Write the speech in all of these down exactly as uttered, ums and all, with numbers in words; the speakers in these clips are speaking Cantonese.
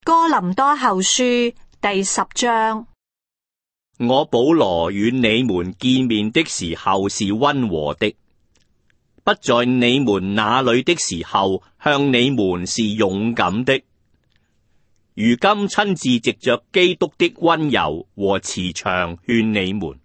哥林多後書第十章。 我保羅與你們見面的時候是溫和的，不在你們那裏的時候向你們是勇敢的。如今親自藉着基督的溫柔和慈祥勸你們。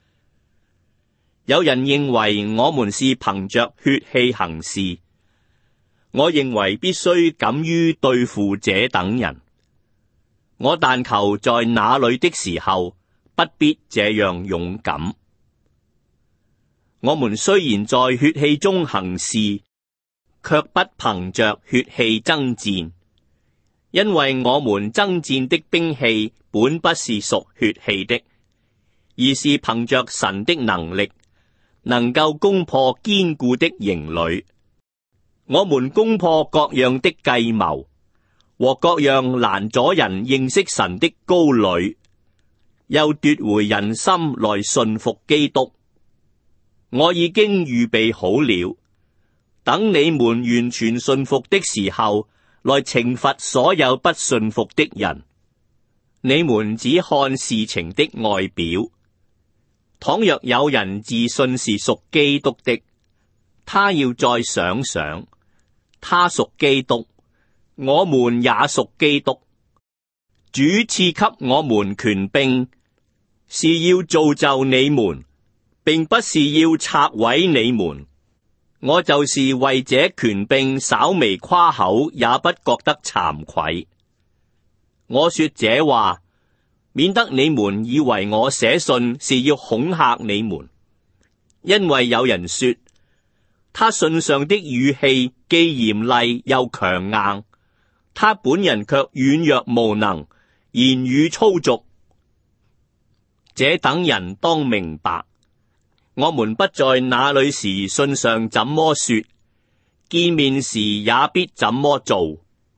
有人認為我們是憑着血氣行事，我認為必須敢於對付這等人。我但求在那裏的時候，不必這樣勇敢。我們雖然在血氣中行事，卻不憑着血氣爭戰，因為我們爭戰的兵器本不是屬血氣的，而是憑着神的能力，能夠攻破堅固的營壘。我們攻破各樣的計謀和各樣攔阻人認識神的高壘，又奪回人心來信服基督。我已經預備好了，等你們完全信服的時候，來懲罰所有不信服的人。你們只看事情的外表。倘若有人自信是屬基督的，他要再想想，他屬基督，我們也屬基督。主賜給我們權柄，是要造就你們，並不是要拆毀你們。我就是為這權柄稍微誇口，也不覺得慚愧。我說這話，免得你們以為我寫信是要恐嚇你們，因為有人說，他信上的語氣既嚴厲又強硬，他本人卻軟弱無能，言語粗俗。這等人當明白，我們不在那裏時信上怎麼說，見面時也必怎麼做。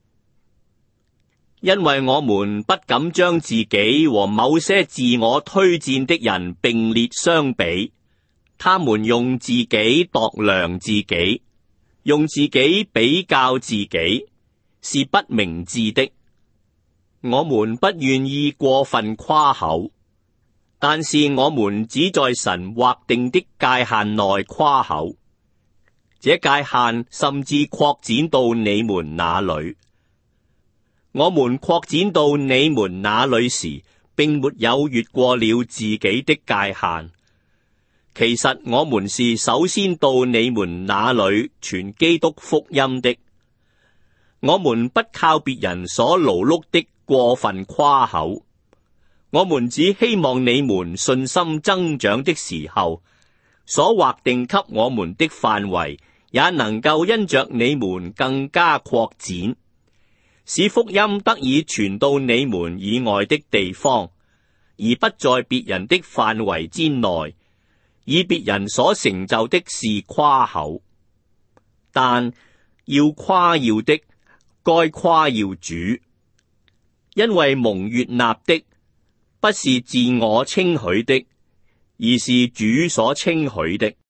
因為我們不敢將自己和某些自我推薦的人並列相比，他們用自己度量自己，用自己比較自己，是不明智的。我們不願意過分誇口，但是我們只在神劃定的界限內誇口，這界限甚至擴展到你們那裏。我們擴展到你們那裏時，並沒有越過了自己的界限。其實我們是首先到你們那裏傳基督福音的。我們不靠別人所勞碌的過分誇口，我們只希望你們信心增長的時候，所劃定給我們的範圍，也能夠因着你們更加擴展，使福音得以傳到你們以外的地方，而不在別人的範圍之內，以別人所成就的事誇口。但要誇耀的，該誇耀主，因為蒙悅納的，不是自我稱許的，而是主所稱許的。